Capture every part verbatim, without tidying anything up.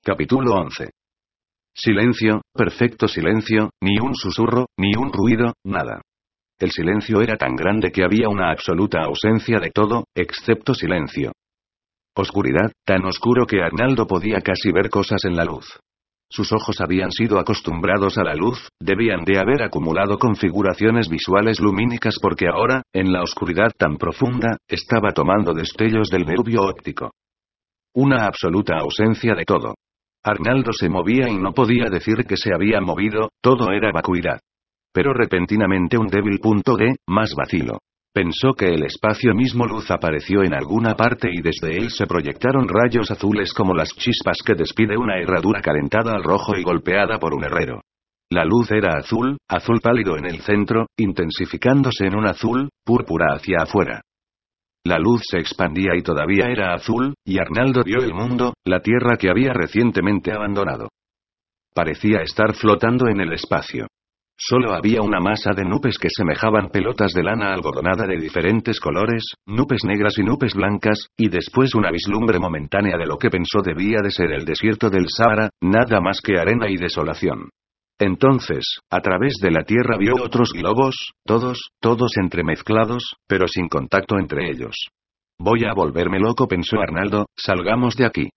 Capítulo once. Silencio, perfecto silencio, ni un susurro, ni un ruido, nada. El silencio era tan grande que había una absoluta ausencia de todo, excepto silencio. Oscuridad, tan oscuro que Arnaldo podía casi ver cosas en la luz. Sus ojos habían sido acostumbrados a la luz, debían de haber acumulado configuraciones visuales lumínicas porque ahora, en la oscuridad tan profunda, estaba tomando destellos del nervio óptico. Una absoluta ausencia de todo. Arnaldo se movía y no podía decir que se había movido, todo era vacuidad. Pero repentinamente un débil punto de, más vacilo. Pensó que el espacio mismo luz apareció en alguna parte y desde él se proyectaron rayos azules como las chispas que despide una herradura calentada al rojo y golpeada por un herrero. La luz era azul, azul pálido en el centro, intensificándose en un azul, púrpura hacia afuera. La luz se expandía y todavía era azul, y Arnaldo vio el mundo, la tierra que había recientemente abandonado. Parecía estar flotando en el espacio. Solo había una masa de nubes que semejaban pelotas de lana algodonada de diferentes colores, nubes negras y nubes blancas, y después una vislumbre momentánea de lo que pensó debía de ser el desierto del Sáhara, nada más que arena y desolación. Entonces, a través de la tierra vio otros globos, todos, todos entremezclados, pero sin contacto entre ellos. Voy a volverme loco, pensó Arnaldo, salgamos de aquí.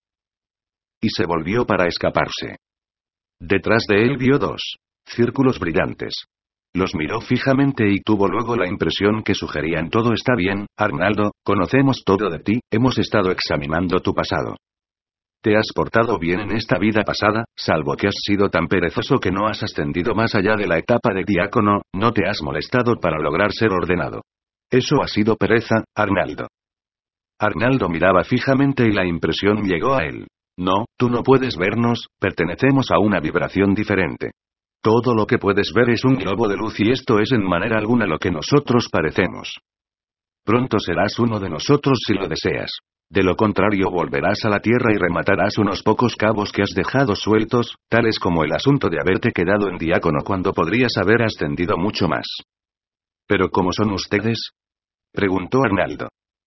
Y se volvió para escaparse. Detrás de él vio dos círculos brillantes. Los miró fijamente y tuvo luego la impresión que sugerían: todo está bien, Arnaldo, conocemos todo de ti, hemos estado examinando tu pasado. Te has portado bien en esta vida pasada, salvo que has sido tan perezoso que no has ascendido más allá de la etapa de diácono, no te has molestado para lograr ser ordenado. Eso ha sido pereza, Arnaldo. Arnaldo miraba fijamente y la impresión llegó a él. No, tú no puedes vernos, pertenecemos a una vibración diferente. Todo lo que puedes ver es un globo de luz y esto es en manera alguna lo que nosotros parecemos. Pronto serás uno de nosotros si lo deseas. De lo contrario volverás a la tierra y rematarás unos pocos cabos que has dejado sueltos, tales como el asunto de haberte quedado en diácono cuando podrías haber ascendido mucho más. ¿Pero cómo son ustedes?, preguntó Arnaldo.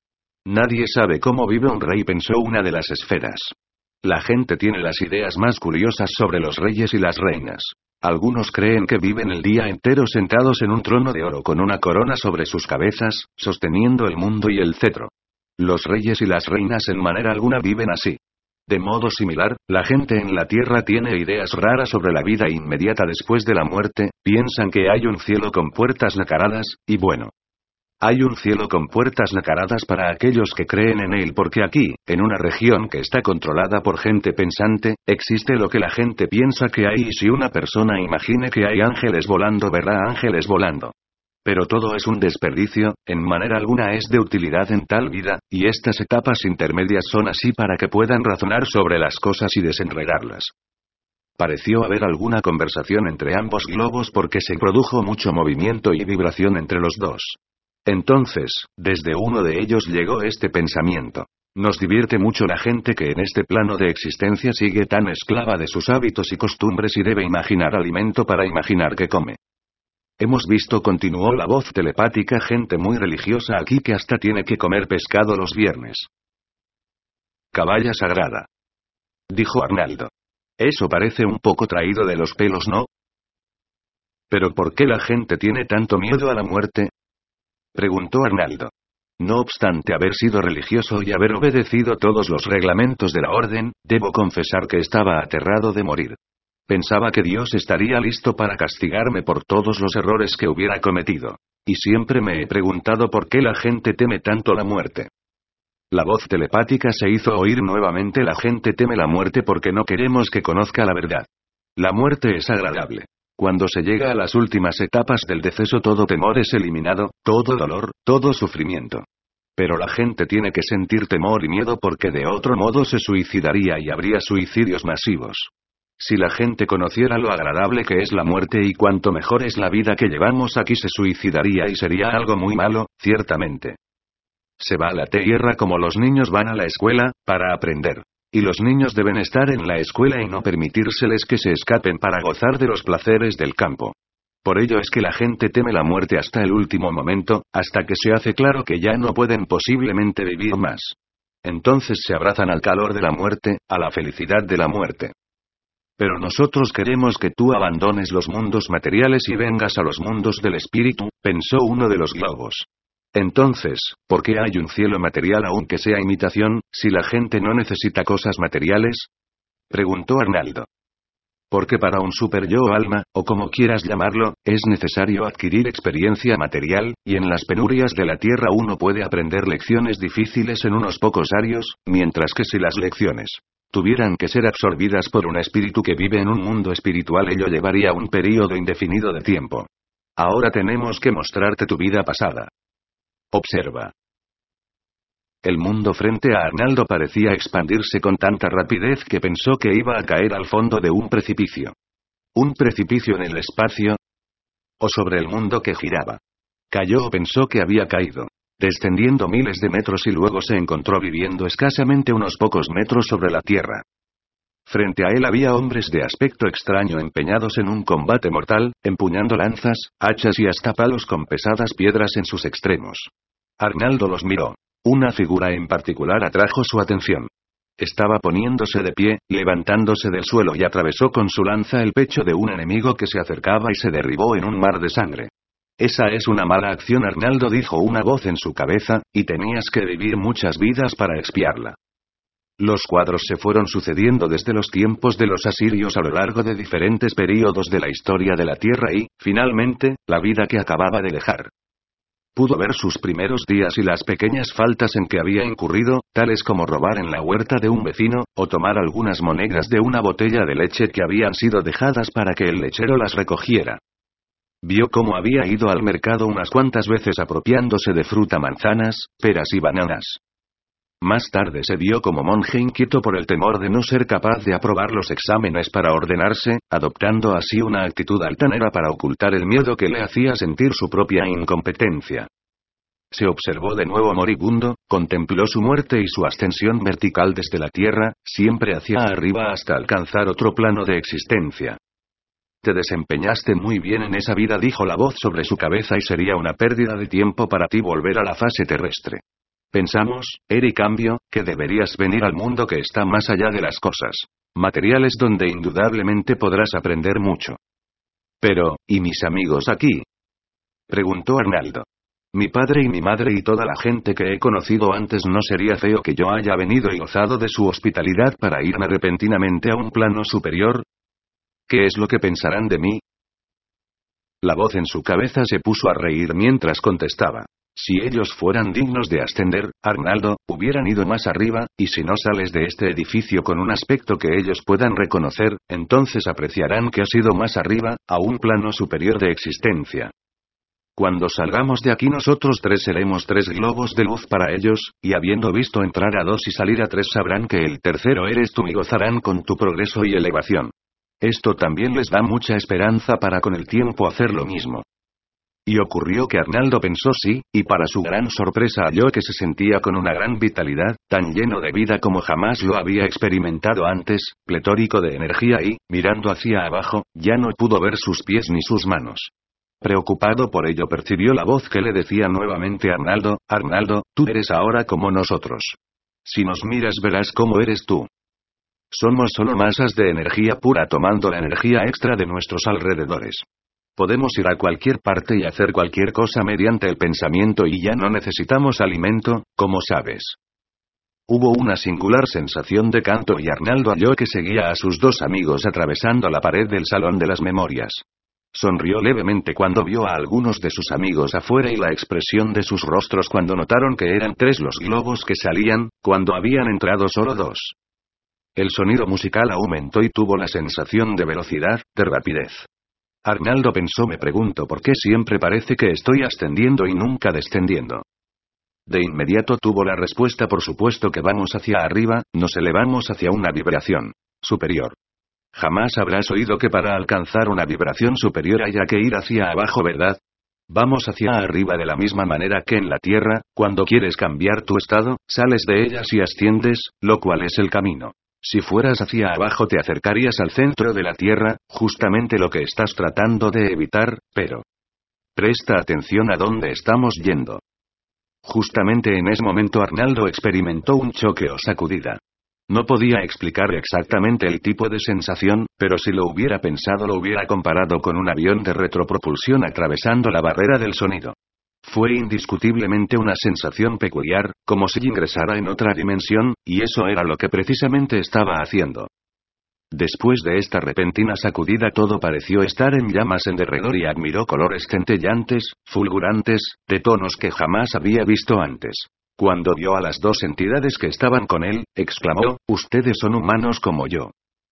Nadie sabe cómo vive un rey, pensó una de las esferas. La gente tiene las ideas más curiosas sobre los reyes y las reinas. Algunos creen que viven el día entero sentados en un trono de oro con una corona sobre sus cabezas, sosteniendo el mundo y el cetro. Los reyes y las reinas en manera alguna viven así. De modo similar, la gente en la tierra tiene ideas raras sobre la vida inmediata después de la muerte, piensan que hay un cielo con puertas nacaradas, y bueno. Hay un cielo con puertas nacaradas para aquellos que creen en él porque aquí, en una región que está controlada por gente pensante, existe lo que la gente piensa que hay y si una persona imagine que hay ángeles volando verá ángeles volando. Pero todo es un desperdicio, en manera alguna es de utilidad en tal vida, y estas etapas intermedias son así para que puedan razonar sobre las cosas y desenredarlas. Pareció haber alguna conversación entre ambos globos porque se produjo mucho movimiento y vibración entre los dos. Entonces, desde uno de ellos llegó este pensamiento. Nos divierte mucho la gente que en este plano de existencia sigue tan esclava de sus hábitos y costumbres y debe imaginar alimento para imaginar que come. Hemos visto, continuó la voz telepática, gente muy religiosa aquí que hasta tiene que comer pescado los viernes. Caballa sagrada, dijo Arnaldo. Eso parece un poco traído de los pelos, ¿no? ¿Pero por qué la gente tiene tanto miedo a la muerte?, preguntó Arnaldo. No obstante haber sido religioso y haber obedecido todos los reglamentos de la orden, debo confesar que estaba aterrado de morir. Pensaba que Dios estaría listo para castigarme por todos los errores que hubiera cometido. Y siempre me he preguntado por qué la gente teme tanto la muerte. La voz telepática se hizo oír nuevamente. La gente teme la muerte porque no queremos que conozca la verdad. La muerte es agradable. Cuando se llega a las últimas etapas del deceso todo temor es eliminado, todo dolor, todo sufrimiento. Pero la gente tiene que sentir temor y miedo porque de otro modo se suicidaría y habría suicidios masivos. Si la gente conociera lo agradable que es la muerte y cuánto mejor es la vida que llevamos aquí se suicidaría y sería algo muy malo, ciertamente. Se va a la tierra como los niños van a la escuela, para aprender. Y los niños deben estar en la escuela y no permitírseles que se escapen para gozar de los placeres del campo. Por ello es que la gente teme la muerte hasta el último momento, hasta que se hace claro que ya no pueden posiblemente vivir más. entonces se abrazan al calor de la muerte, a la felicidad de la muerte. Pero nosotros queremos que tú abandones los mundos materiales y vengas a los mundos del espíritu, pensó uno de los globos. Entonces, ¿por qué hay un cielo material aunque sea imitación, si la gente no necesita cosas materiales? Preguntó Arnaldo. Porque para un super-yo o alma, o como quieras llamarlo, es necesario adquirir experiencia material, y en las penurias de la tierra uno puede aprender lecciones difíciles en unos pocos años, mientras que si las lecciones tuvieran que ser absorbidas por un espíritu que vive en un mundo espiritual, ello llevaría un período indefinido de tiempo. Ahora tenemos que mostrarte tu vida pasada. Observa. El mundo frente a Arnaldo parecía expandirse con tanta rapidez que pensó que iba a caer al fondo de un precipicio. ¿Un precipicio en el espacio? ¿O sobre el mundo que giraba? Cayó o pensó que había caído, descendiendo miles de metros y luego se encontró viviendo escasamente unos pocos metros sobre la tierra. Frente a él había hombres de aspecto extraño empeñados en un combate mortal, empuñando lanzas, hachas y hasta palos con pesadas piedras en sus extremos. Arnaldo los miró. Una figura en particular atrajo su atención. Estaba poniéndose de pie, levantándose del suelo y atravesó con su lanza el pecho de un enemigo que se acercaba y se derribó en un mar de sangre. Esa es una mala acción, Arnaldo, dijo una voz en su cabeza, y tenías que vivir muchas vidas para expiarla. Los cuadros se fueron sucediendo desde los tiempos de los asirios a lo largo de diferentes períodos de la historia de la Tierra y, finalmente, la vida que acababa de dejar. Pudo ver sus primeros días y las pequeñas faltas en que había incurrido, tales como robar en la huerta de un vecino, o tomar algunas monedas de una botella de leche que habían sido dejadas para que el lechero las recogiera. Vio cómo había ido al mercado unas cuantas veces apropiándose de fruta, manzanas, peras y bananas. Más tarde se vio como monje inquieto por el temor de no ser capaz de aprobar los exámenes para ordenarse, adoptando así una actitud altanera para ocultar el miedo que le hacía sentir su propia incompetencia. Se observó de nuevo moribundo, contempló su muerte y su ascensión vertical desde la tierra, siempre hacia arriba hasta alcanzar otro plano de existencia. Te desempeñaste muy bien en esa vida, dijo la voz sobre su cabeza, y sería una pérdida de tiempo para ti volver a la fase terrestre. Pensamos, Eri Cambio, que deberías venir al mundo que está más allá de las cosas materiales, donde indudablemente podrás aprender mucho. Pero, ¿y mis amigos aquí?, preguntó Arnaldo. Mi padre y mi madre y toda la gente que he conocido antes. ¿No sería feo que yo haya venido y gozado de su hospitalidad para irme repentinamente a un plano superior? ¿Qué es lo que pensarán de mí? La voz en su cabeza se puso a reír mientras contestaba. Si ellos fueran dignos de ascender, Arnaldo, hubieran ido más arriba, y si no sales de este edificio con un aspecto que ellos puedan reconocer, entonces apreciarán que has ido más arriba, a un plano superior de existencia. Cuando salgamos de aquí nosotros tres seremos tres globos de luz para ellos, y habiendo visto entrar a dos y salir a tres sabrán que el tercero eres tú y gozarán con tu progreso y elevación. Esto también les da mucha esperanza para con el tiempo hacer lo mismo. Y ocurrió que Arnaldo pensó sí, y para su gran sorpresa halló que se sentía con una gran vitalidad, tan lleno de vida como jamás lo había experimentado antes, pletórico de energía y, mirando hacia abajo, ya no pudo ver sus pies ni sus manos. Preocupado por ello percibió la voz que le decía nuevamente: Arnaldo, Arnaldo, tú eres ahora como nosotros. Si nos miras verás cómo eres tú. Somos solo masas de energía pura tomando la energía extra de nuestros alrededores. Podemos ir a cualquier parte y hacer cualquier cosa mediante el pensamiento y ya no necesitamos alimento, como sabes. Hubo una singular sensación de canto y Arnaldo halló que seguía a sus dos amigos atravesando la pared del salón de las memorias. Sonrió levemente cuando vio a algunos de sus amigos afuera y la expresión de sus rostros cuando notaron que eran tres los globos que salían, cuando habían entrado solo dos. El sonido musical aumentó y tuvo la sensación de velocidad, de rapidez. Arnaldo pensó: me pregunto por qué siempre parece que estoy ascendiendo y nunca descendiendo. De inmediato tuvo la respuesta: por supuesto que vamos hacia arriba, nos elevamos hacia una vibración superior. Jamás habrás oído que para alcanzar una vibración superior haya que ir hacia abajo, ¿verdad? Vamos hacia arriba de la misma manera que en la Tierra, cuando quieres cambiar tu estado, sales de ellas y asciendes, lo cual es el camino. Si fueras hacia abajo te acercarías al centro de la Tierra, justamente lo que estás tratando de evitar, pero... Presta atención a dónde estamos yendo. Justamente en ese momento Arnaldo experimentó un choque o sacudida. No podía explicar exactamente el tipo de sensación, pero si lo hubiera pensado lo hubiera comparado con un avión de retropropulsión atravesando la barrera del sonido. Fue indiscutiblemente una sensación peculiar, como si ingresara en otra dimensión, y eso era lo que precisamente estaba haciendo. Después de esta repentina sacudida todo pareció estar en llamas en derredor y admiró colores centellantes, fulgurantes, de tonos que jamás había visto antes. Cuando vio a las dos entidades que estaban con él, exclamó, «Ustedes son humanos como yo».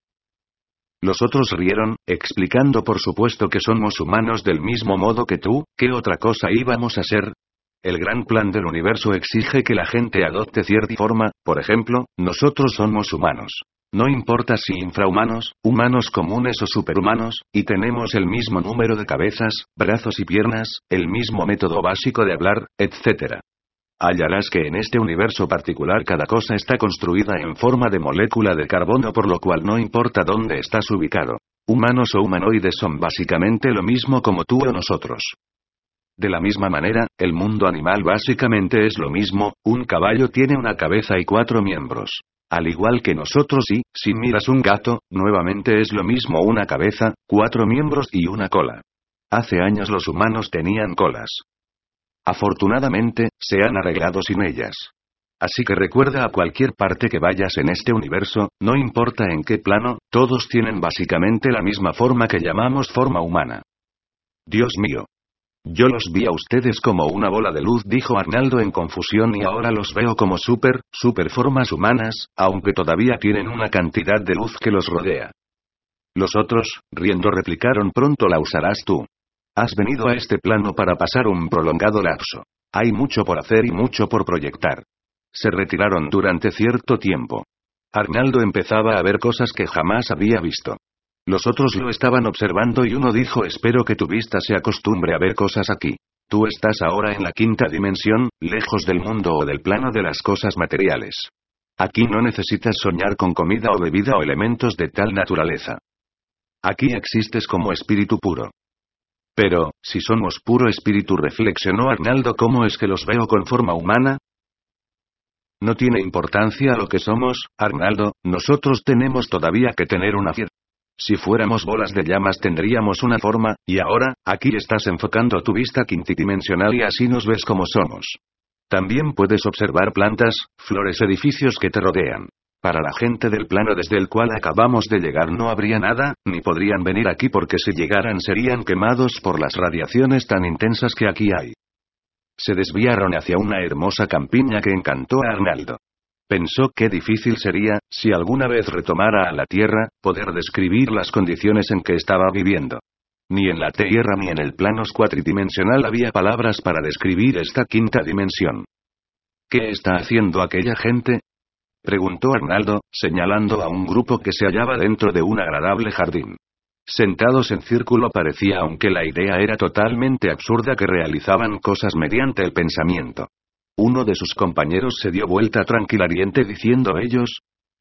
Los otros rieron, explicando por supuesto que somos humanos del mismo modo que tú, ¿qué otra cosa íbamos a ser? El gran plan del universo exige que la gente adopte cierta forma, por ejemplo, nosotros somos humanos. No importa si infrahumanos, humanos comunes o superhumanos, y tenemos el mismo número de cabezas, brazos y piernas, el mismo método básico de hablar, etcétera. Hallarás que en este universo particular cada cosa está construida en forma de molécula de carbono por lo cual no importa dónde estás ubicado. Humanos o humanoides son básicamente lo mismo como tú o nosotros. De la misma manera, el mundo animal básicamente es lo mismo, un caballo tiene una cabeza y cuatro miembros. Al igual que nosotros y, si miras un gato, nuevamente es lo mismo una cabeza, cuatro miembros y una cola. Hace años los humanos tenían colas. Afortunadamente, se han arreglado sin ellas. Así que recuerda a cualquier parte que vayas en este universo, no importa en qué plano, todos tienen básicamente la misma forma que llamamos forma humana. Dios mío. Yo los vi a ustedes como una bola de luz, dijo Arnaldo en confusión, y ahora los veo como super, super formas humanas, aunque todavía tienen una cantidad de luz que los rodea. Los otros, riendo, replicaron, pronto la usarás tú. Has venido a este plano para pasar un prolongado lapso. Hay mucho por hacer y mucho por proyectar. Se retiraron durante cierto tiempo. Arnaldo empezaba a ver cosas que jamás había visto. Los otros lo estaban observando y uno dijo, espero que tu vista se acostumbre a ver cosas aquí. Tú estás ahora en la quinta dimensión, lejos del mundo o del plano de las cosas materiales. Aquí no necesitas soñar con comida o bebida o elementos de tal naturaleza. Aquí existes como espíritu puro. Pero, si somos puro espíritu, reflexionó Arnaldo, ¿cómo es que los veo con forma humana? No tiene importancia lo que somos, Arnaldo, nosotros tenemos todavía que tener una fiesta. Si fuéramos bolas de llamas tendríamos una forma, y ahora, aquí estás enfocando tu vista quintidimensional y así nos ves como somos. También puedes observar plantas, flores, edificios que te rodean. Para la gente del plano desde el cual acabamos de llegar no habría nada, ni podrían venir aquí porque si llegaran serían quemados por las radiaciones tan intensas que aquí hay. Se desviaron hacia una hermosa campiña que encantó a Arnaldo. Pensó qué difícil sería, si alguna vez retomara a la Tierra, poder describir las condiciones en que estaba viviendo. Ni en la Tierra ni en el plano cuatridimensional había palabras para describir esta quinta dimensión. ¿Qué está haciendo aquella gente?, preguntó Arnaldo, señalando a un grupo que se hallaba dentro de un agradable jardín. Sentados en círculo parecía, aunque la idea era totalmente absurda, que realizaban cosas mediante el pensamiento. Uno de sus compañeros se dio vuelta tranquilamente diciendo, ellos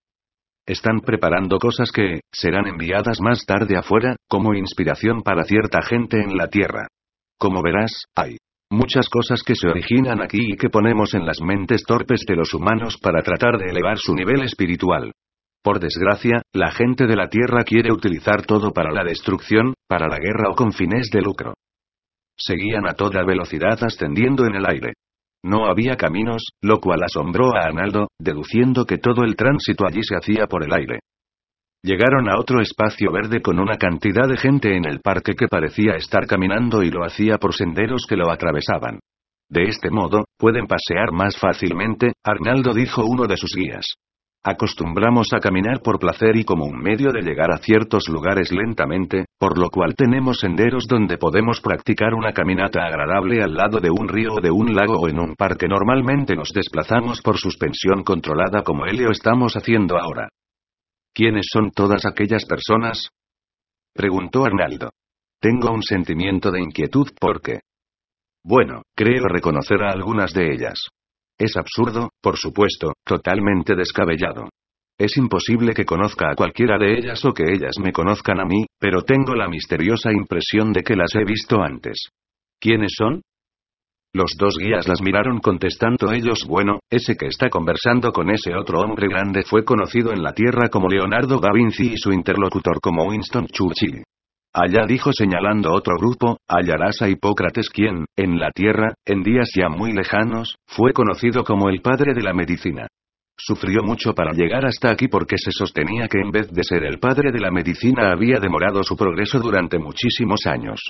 están preparando cosas que serán enviadas más tarde afuera, como inspiración para cierta gente en la Tierra. Como verás, hay muchas cosas que se originan aquí y que ponemos en las mentes torpes de los humanos para tratar de elevar su nivel espiritual. Por desgracia, la gente de la Tierra quiere utilizar todo para la destrucción, para la guerra o con fines de lucro. Seguían a toda velocidad ascendiendo en el aire. No había caminos, lo cual asombró a Arnaldo, deduciendo que todo el tránsito allí se hacía por el aire. Llegaron a otro espacio verde con una cantidad de gente en el parque que parecía estar caminando y lo hacía por senderos que lo atravesaban. De este modo, pueden pasear más fácilmente, Arnaldo, dijo uno de sus guías. Acostumbramos a caminar por placer y como un medio de llegar a ciertos lugares lentamente, por lo cual tenemos senderos donde podemos practicar una caminata agradable al lado de un río o de un lago o en un parque. Normalmente nos desplazamos por suspensión controlada como él lo estamos haciendo ahora. ¿Quiénes son todas aquellas personas?, preguntó Arnaldo. Tengo un sentimiento de inquietud porque... Bueno, creo reconocer a algunas de ellas. Es absurdo, por supuesto, totalmente descabellado. Es imposible que conozca a cualquiera de ellas o que ellas me conozcan a mí, pero tengo la misteriosa impresión de que las he visto antes. ¿Quiénes son? Los dos guías las miraron contestando ellos: bueno, ese que está conversando con ese otro hombre grande fue conocido en la Tierra como Leonardo da Vinci y su interlocutor como Winston Churchill. Allá, dijo señalando otro grupo, hallarás a Hipócrates, quien, en la Tierra, en días ya muy lejanos, fue conocido como el padre de la medicina. Sufrió mucho para llegar hasta aquí porque se sostenía que en vez de ser el padre de la medicina había demorado su progreso durante muchísimos años.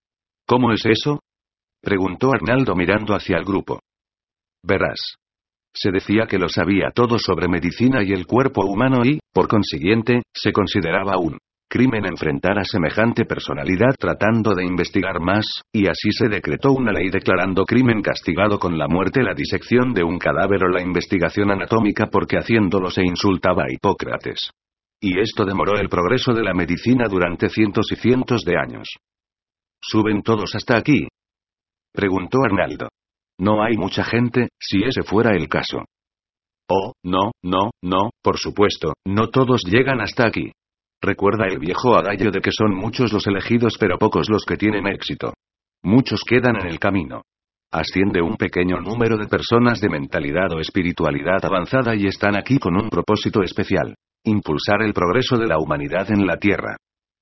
¿Cómo es eso?, preguntó Arnaldo mirando hacia el grupo. Verás. Se decía que lo sabía todo sobre medicina y el cuerpo humano y, por consiguiente, se consideraba un crimen enfrentar a semejante personalidad tratando de investigar más, y así se decretó una ley declarando crimen castigado con la muerte la disección de un cadáver o la investigación anatómica porque haciéndolo se insultaba a Hipócrates. Y esto demoró el progreso de la medicina durante cientos y cientos de años. ¿Suben todos hasta aquí?, preguntó Arnaldo. No hay mucha gente, si ese fuera el caso. Oh, no, no, no, por supuesto, no todos llegan hasta aquí. Recuerda el viejo adagio de que son muchos los elegidos pero pocos los que tienen éxito. Muchos quedan en el camino. Asciende un pequeño número de personas de mentalidad o espiritualidad avanzada y están aquí con un propósito especial: impulsar el progreso de la humanidad en la Tierra.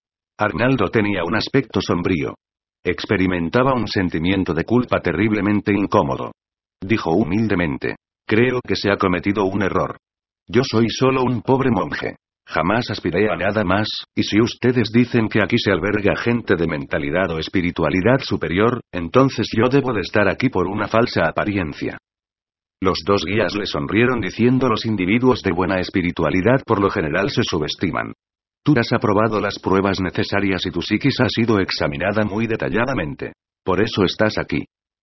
Arnaldo tenía un aspecto sombrío. Experimentaba un sentimiento de culpa terriblemente incómodo. Dijo humildemente: creo que se ha cometido un error. Yo soy solo un pobre monje. Jamás aspiré a nada más, y si ustedes dicen que aquí se alberga gente de mentalidad o espiritualidad superior, entonces yo debo de estar aquí por una falsa apariencia. Los dos guías le sonrieron diciendo: los individuos de buena espiritualidad por lo general se subestiman. Tú has aprobado las pruebas necesarias y tu psiquis ha sido examinada muy detalladamente. Por eso estás aquí.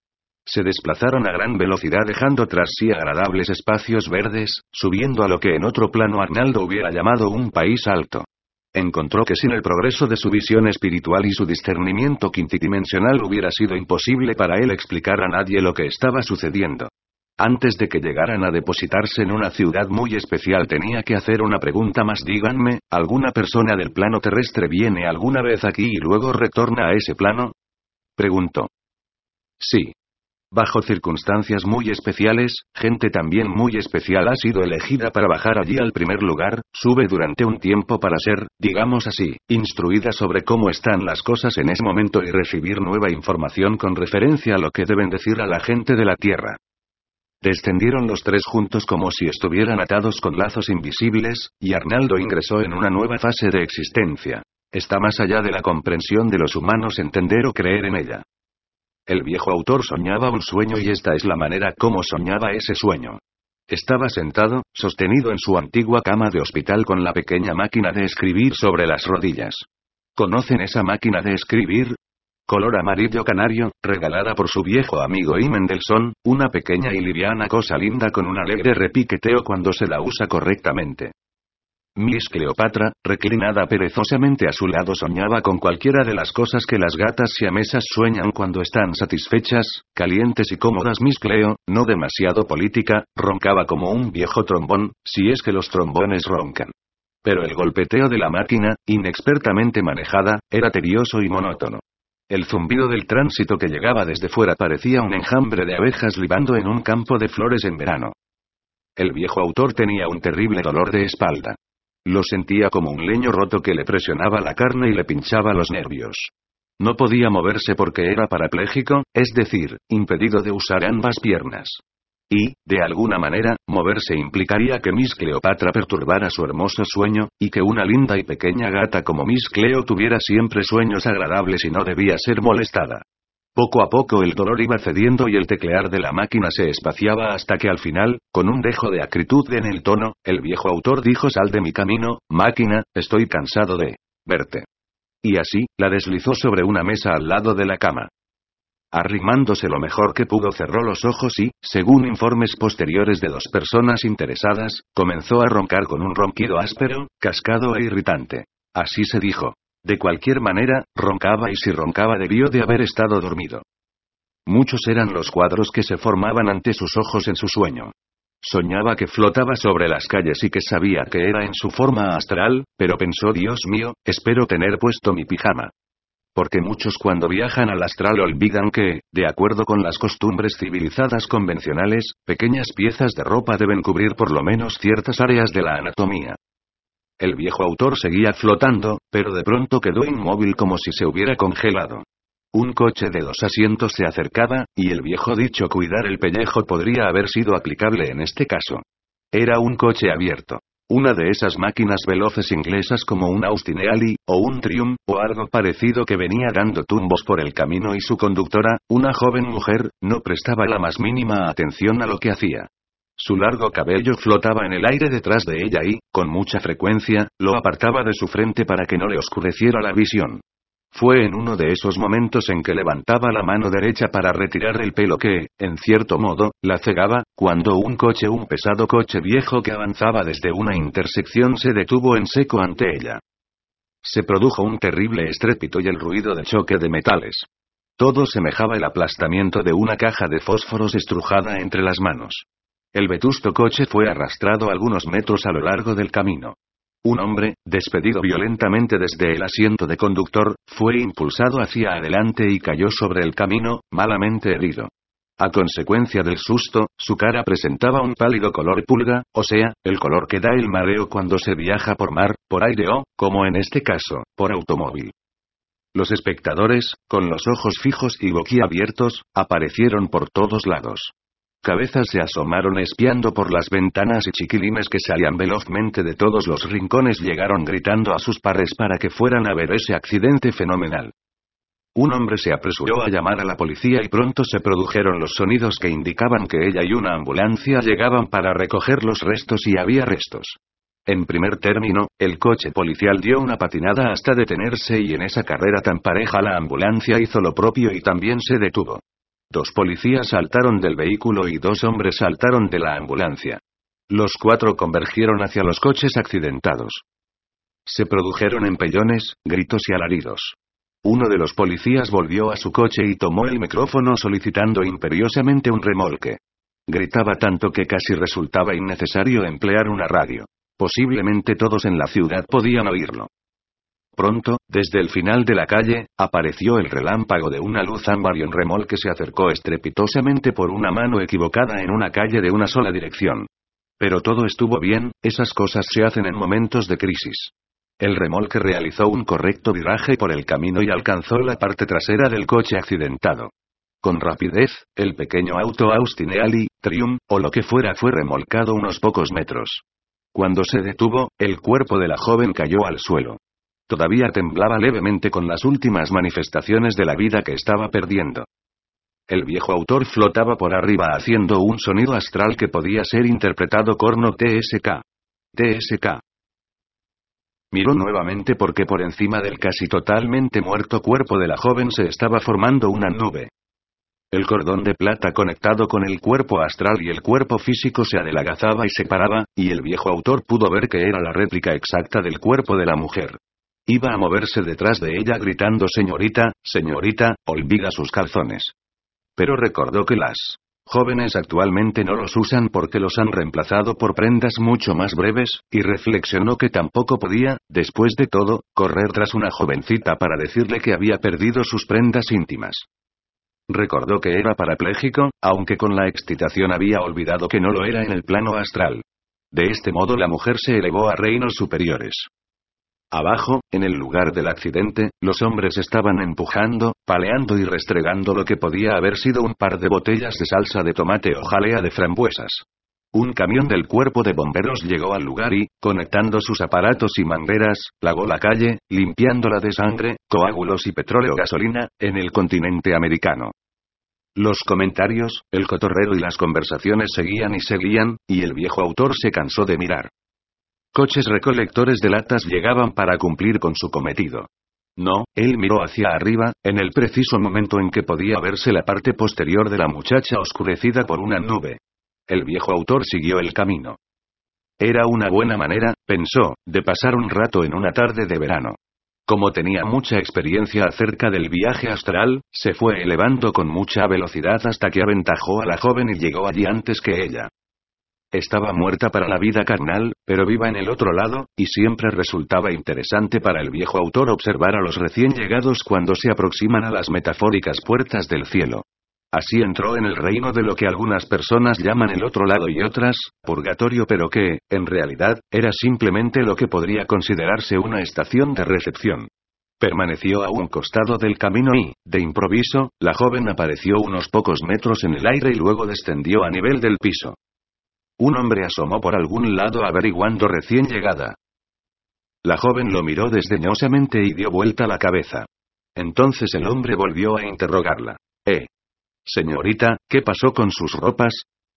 Se desplazaron a gran velocidad dejando tras sí agradables espacios verdes, subiendo a lo que en otro plano Arnaldo hubiera llamado un país alto. Encontró que sin el progreso de su visión espiritual y su discernimiento quintidimensional hubiera sido imposible para él explicar a nadie lo que estaba sucediendo. Antes de que llegaran a depositarse en una ciudad muy especial tenía que hacer una pregunta más. Díganme, ¿alguna persona del plano terrestre viene alguna vez aquí y luego retorna a ese plano?, preguntó. Sí. Bajo circunstancias muy especiales, gente también muy especial ha sido elegida para bajar allí al primer lugar, sube durante un tiempo para ser, digamos así, instruida sobre cómo están las cosas en ese momento y recibir nueva información con referencia a lo que deben decir a la gente de la Tierra. Descendieron los tres juntos como si estuvieran atados con lazos invisibles, y Arnaldo ingresó en una nueva fase de existencia. Está más allá de la comprensión de los humanos entender o creer en ella. El viejo autor soñaba un sueño y esta es la manera como soñaba ese sueño. Estaba sentado, sostenido en su antigua cama de hospital con la pequeña máquina de escribir sobre las rodillas. ¿Conocen esa máquina de escribir? Color amarillo canario, regalada por su viejo amigo I. Mendelssohn, una pequeña y liviana cosa linda con un alegre repiqueteo cuando se la usa correctamente. Miss Cleopatra, reclinada perezosamente a su lado, soñaba con cualquiera de las cosas que las gatas siamesas sueñan cuando están satisfechas, calientes y cómodas. Miss Cleo, no demasiado política, roncaba como un viejo trombón, si es que los trombones roncan. Pero el golpeteo de la máquina, inexpertamente manejada, era tedioso y monótono. El zumbido del tránsito que llegaba desde fuera parecía un enjambre de abejas libando en un campo de flores en verano. El viejo autor tenía un terrible dolor de espalda. Lo sentía como un leño roto que le presionaba la carne y le pinchaba los nervios. No podía moverse porque era parapléjico, es decir, impedido de usar ambas piernas. Y, de alguna manera, moverse implicaría que Miss Cleopatra perturbara su hermoso sueño, y que una linda y pequeña gata como Miss Cleo tuviera siempre sueños agradables y no debía ser molestada. Poco a poco el dolor iba cediendo y el teclear de la máquina se espaciaba hasta que al final, con un dejo de acritud en el tono, el viejo autor dijo: sal de mi camino, máquina, estoy cansado de verte. Y así, la deslizó sobre una mesa al lado de la cama. Arrimándose lo mejor que pudo cerró los ojos y, según informes posteriores de dos personas interesadas, comenzó a roncar con un ronquido áspero, cascado e irritante. Así se dijo. De cualquier manera, roncaba y si roncaba debió de haber estado dormido. Muchos eran los cuadros que se formaban ante sus ojos en su sueño. Soñaba que flotaba sobre las calles y que sabía que era en su forma astral, pero pensó: Dios mío, espero tener puesto mi pijama. Porque muchos cuando viajan al astral olvidan que, de acuerdo con las costumbres civilizadas convencionales, pequeñas piezas de ropa deben cubrir por lo menos ciertas áreas de la anatomía. El viejo autor seguía flotando, pero de pronto quedó inmóvil como si se hubiera congelado. Un coche de dos asientos se acercaba, y el viejo dicho cuidar el pellejo podría haber sido aplicable en este caso. Era un coche abierto. Una de esas máquinas veloces inglesas como un Austin Early, o un Triumph, o algo parecido que venía dando tumbos por el camino y su conductora, una joven mujer, no prestaba la más mínima atención a lo que hacía. Su largo cabello flotaba en el aire detrás de ella y, con mucha frecuencia, lo apartaba de su frente para que no le oscureciera la visión. Fue en uno de esos momentos en que levantaba la mano derecha para retirar el pelo que, en cierto modo, la cegaba, cuando un coche, un pesado coche viejo que avanzaba desde una intersección se detuvo en seco ante ella. Se produjo un terrible estrépito y el ruido de choque de metales. Todo semejaba el aplastamiento de una caja de fósforos estrujada entre las manos. El vetusto coche fue arrastrado algunos metros a lo largo del camino. Un hombre, despedido violentamente desde el asiento de conductor, fue impulsado hacia adelante y cayó sobre el camino, malamente herido. A consecuencia del susto, su cara presentaba un pálido color pulga, o sea, el color que da el mareo cuando se viaja por mar, por aire o, como en este caso, por automóvil. Los espectadores, con los ojos fijos y boquiabiertos, aparecieron por todos lados. Cabezas se asomaron espiando por las ventanas y chiquilines que salían velozmente de todos los rincones llegaron gritando a sus pares para que fueran a ver ese accidente fenomenal. Un hombre se apresuró a llamar a la policía y pronto se produjeron los sonidos que indicaban que ella y una ambulancia llegaban para recoger los restos y había restos. En primer término, el coche policial dio una patinada hasta detenerse y en esa carrera tan pareja la ambulancia hizo lo propio y también se detuvo. Dos policías saltaron del vehículo y dos hombres saltaron de la ambulancia. Los cuatro convergieron hacia los coches accidentados. Se produjeron empellones, gritos y alaridos. Uno de los policías volvió a su coche y tomó el micrófono solicitando imperiosamente un remolque. Gritaba tanto que casi resultaba innecesario emplear una radio. Posiblemente todos en la ciudad podían oírlo. Pronto, desde el final de la calle, apareció el relámpago de una luz ámbar y un remolque se acercó estrepitosamente por una mano equivocada en una calle de una sola dirección. Pero todo estuvo bien, esas cosas se hacen en momentos de crisis. El remolque realizó un correcto viraje por el camino y alcanzó la parte trasera del coche accidentado. Con rapidez, el pequeño auto Austin Early, Triumph, o lo que fuera fue remolcado unos pocos metros. Cuando se detuvo, el cuerpo de la joven cayó al suelo. Todavía temblaba levemente con las últimas manifestaciones de la vida que estaba perdiendo. El viejo autor flotaba por arriba haciendo un sonido astral que podía ser interpretado corno T S K. T S K. Miró nuevamente porque por encima del casi totalmente muerto cuerpo de la joven se estaba formando una nube. El cordón de plata conectado con el cuerpo astral y el cuerpo físico se adelgazaba y separaba, y el viejo autor pudo ver que era la réplica exacta del cuerpo de la mujer. Iba a moverse detrás de ella gritando señorita, señorita, olvida sus calzones. Pero recordó que las jóvenes actualmente no los usan porque los han reemplazado por prendas mucho más breves, y reflexionó que tampoco podía, después de todo, correr tras una jovencita para decirle que había perdido sus prendas íntimas. Recordó que era parapléjico, aunque con la excitación había olvidado que no lo era en el plano astral. De este modo la mujer se elevó a reinos superiores. Abajo, en el lugar del accidente, los hombres estaban empujando, paleando y restregando lo que podía haber sido un par de botellas de salsa de tomate o jalea de frambuesas. Un camión del cuerpo de bomberos llegó al lugar y, conectando sus aparatos y mangueras, lavó la calle, limpiándola de sangre, coágulos y petróleo gasolina, en el continente americano. Los comentarios, el cotorreo y las conversaciones seguían y seguían, y el viejo autor se cansó de mirar. Coches recolectores de latas llegaban para cumplir con su cometido. No, él miró hacia arriba, en el preciso momento en que podía verse la parte posterior de la muchacha oscurecida por una nube. El viejo autor siguió el camino. Era una buena manera, pensó, de pasar un rato en una tarde de verano. Como tenía mucha experiencia acerca del viaje astral, se fue elevando con mucha velocidad hasta que aventajó a la joven y llegó allí antes que ella. Estaba muerta para la vida carnal, pero viva en el otro lado, y siempre resultaba interesante para el viejo autor observar a los recién llegados cuando se aproximan a las metafóricas puertas del cielo. Así entró en el reino de lo que algunas personas llaman el otro lado y otras, purgatorio, pero que, en realidad, era simplemente lo que podría considerarse una estación de recepción. Permaneció a un costado del camino y, de improviso, la joven apareció unos pocos metros en el aire y luego descendió a nivel del piso. Un hombre asomó por algún lado averiguando recién llegada. La joven lo miró desdeñosamente y dio vuelta la cabeza. Entonces el hombre volvió a interrogarla. «Eh. Señorita, ¿qué pasó con sus ropas?»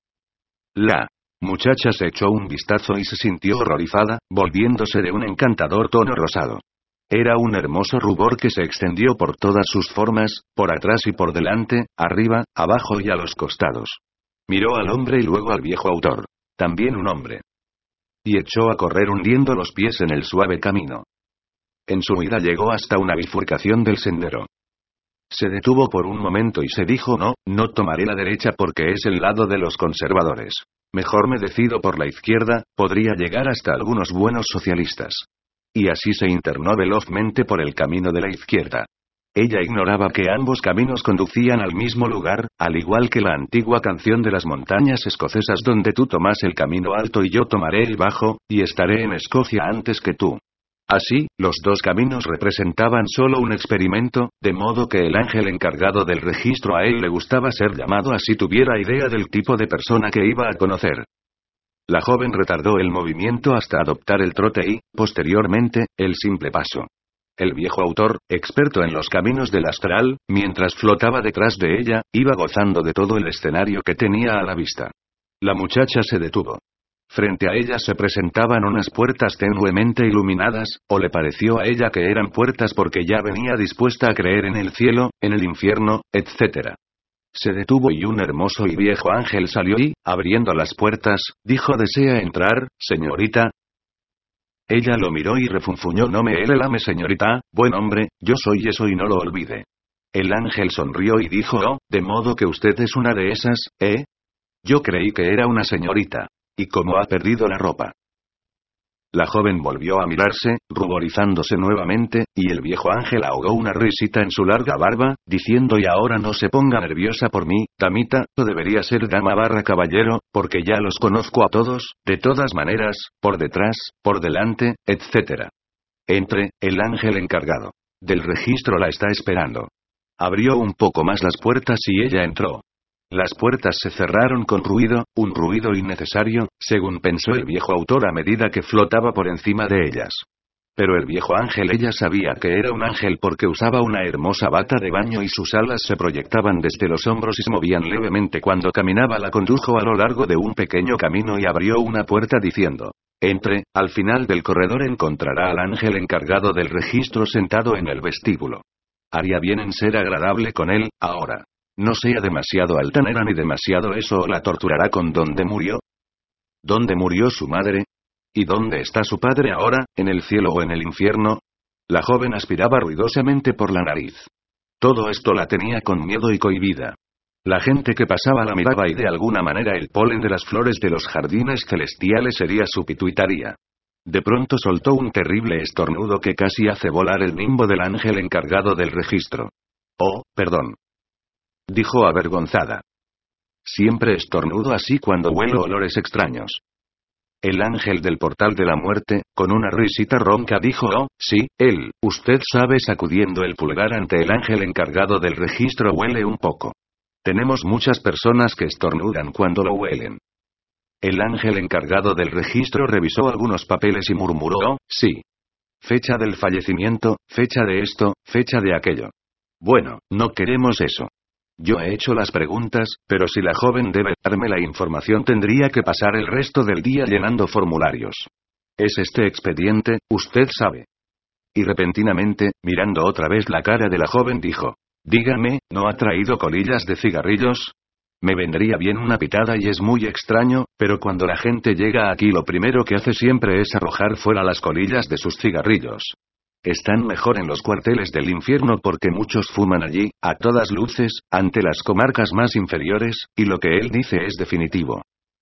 La muchacha se echó un vistazo y se sintió horrorizada, volviéndose de un encantador tono rosado. Era un hermoso rubor que se extendió por todas sus formas, por atrás y por delante, arriba, abajo y a los costados. Miró al hombre y luego al viejo autor. También un hombre. Y echó a correr hundiendo los pies en el suave camino. En su huida llegó hasta una bifurcación del sendero. Se detuvo por un momento y se dijo: no, no tomaré la derecha porque es el lado de los conservadores. Mejor me decido por la izquierda, podría llegar hasta algunos buenos socialistas. Y así se internó velozmente por el camino de la izquierda. Ella ignoraba que ambos caminos conducían al mismo lugar, al igual que la antigua canción de las montañas escocesas donde tú tomas el camino alto y yo tomaré el bajo, y estaré en Escocia antes que tú. Así, los dos caminos representaban solo un experimento, de modo que el ángel encargado del registro, a él le gustaba ser llamado así, tuviera idea del tipo de persona que iba a conocer. La joven retardó el movimiento hasta adoptar el trote y, posteriormente, el simple paso. El viejo autor, experto en los caminos del astral, mientras flotaba detrás de ella, iba gozando de todo el escenario que tenía a la vista. La muchacha se detuvo. Frente a ella se presentaban unas puertas tenuemente iluminadas, o le pareció a ella que eran puertas porque ya venía dispuesta a creer en el cielo, en el infierno, etcétera. Se detuvo y un hermoso y viejo ángel salió y, abriendo las puertas, dijo: ¿desea entrar, señorita? Ella lo miró y refunfuñó: no me elame, señorita, buen hombre, yo soy eso y no lo olvide. El ángel sonrió y dijo: oh, de modo que usted es una de esas, ¿eh? Yo creí que era una señorita. ¿Y cómo ha perdido la ropa? La joven volvió a mirarse, ruborizándose nuevamente, y el viejo ángel ahogó una risita en su larga barba, diciendo: y ahora no se ponga nerviosa por mí, damita, o debería ser dama barra caballero, porque ya los conozco a todos, de todas maneras, por detrás, por delante, etcétera. Entre, el ángel encargado del registro la está esperando. Abrió un poco más las puertas y ella entró. Las puertas se cerraron con ruido, un ruido innecesario, según pensó el viejo autor a medida que flotaba por encima de ellas. Pero el viejo ángel, ella sabía que era un ángel porque usaba una hermosa bata de baño y sus alas se proyectaban desde los hombros y se movían levemente cuando caminaba. La condujo a lo largo de un pequeño camino y abrió una puerta diciendo: entre, al final del corredor encontrará al ángel encargado del registro sentado en el vestíbulo. Haría bien en ser agradable con él, ahora. No sea demasiado altanera ni demasiado eso o la torturará con dónde murió. ¿Dónde murió su madre? ¿Y dónde está su padre ahora, en el cielo o en el infierno? La joven aspiraba ruidosamente por la nariz. Todo esto la tenía con miedo y cohibida. La gente que pasaba la miraba y de alguna manera el polen de las flores de los jardines celestiales sería su pituitaría. De pronto soltó un terrible estornudo que casi hace volar el nimbo del ángel encargado del registro. Oh, perdón. Dijo avergonzada. Siempre estornudo así cuando huelo olores extraños. El ángel del portal de la muerte, con una risita ronca, dijo: oh, sí, él, usted sabe, sacudiendo el pulgar ante el ángel encargado del registro: huele un poco. Tenemos muchas personas que estornudan cuando lo huelen. El ángel encargado del registro revisó algunos papeles y murmuró: oh, sí. Fecha del fallecimiento, fecha de esto, fecha de aquello. Bueno, no queremos eso. Yo he hecho las preguntas, pero si la joven debe darme la información tendría que pasar el resto del día llenando formularios. Es este expediente, usted sabe. Y repentinamente, mirando otra vez la cara de la joven, dijo: dígame, ¿no ha traído colillas de cigarrillos? Me vendría bien una pitada y es muy extraño, pero cuando la gente llega aquí lo primero que hace siempre es arrojar fuera las colillas de sus cigarrillos. Están mejor en los cuarteles del infierno porque muchos fuman allí, a todas luces, ante las comarcas más inferiores, y lo que él dice es definitivo.